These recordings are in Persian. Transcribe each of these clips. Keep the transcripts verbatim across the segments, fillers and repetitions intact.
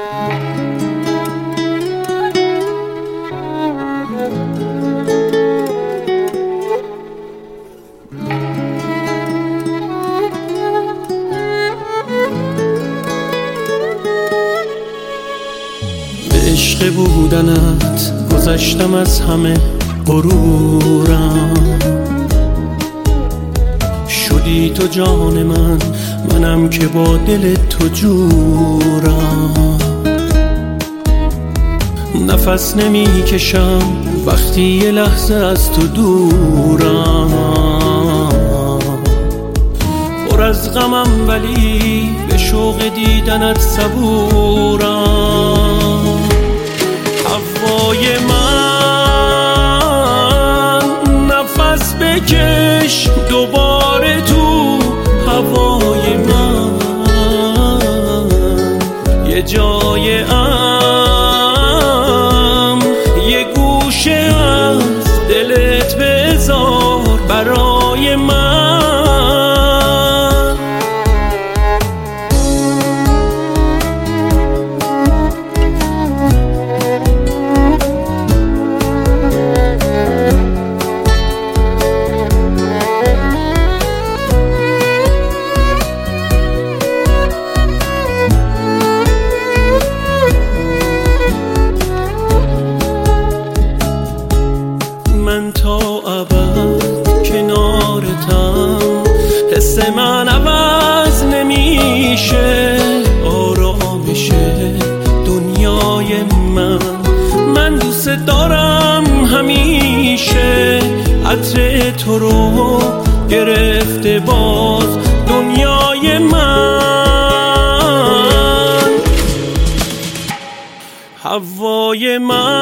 عشق بودنت گذشتم از همه غرورم، شدی تو جان من، منم که با دل تو جورم. نفس نمی کشم وقتی یه لحظه از تو دورم، پر از غمم ولی به شوق دیدنت صبورم. هوای من نفس بکش دوباره تو هوای من، یه جای امن یه گوشه از دلت بذار برای من. من تا ابد کنارتم، حس من عوض نمیشه، آرامش دنیای من. من دوست دارم همیشه، عطر تو رو گرفته باز دنیای من. هوای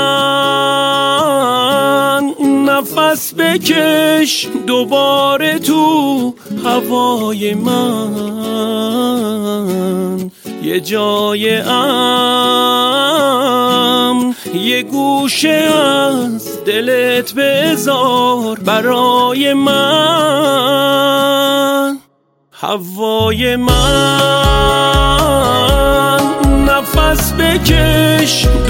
من نفس بکش دوباره تو هوای من، یه جای امن یه گوشه از دلت بذار برای من. هوای من نفس بکش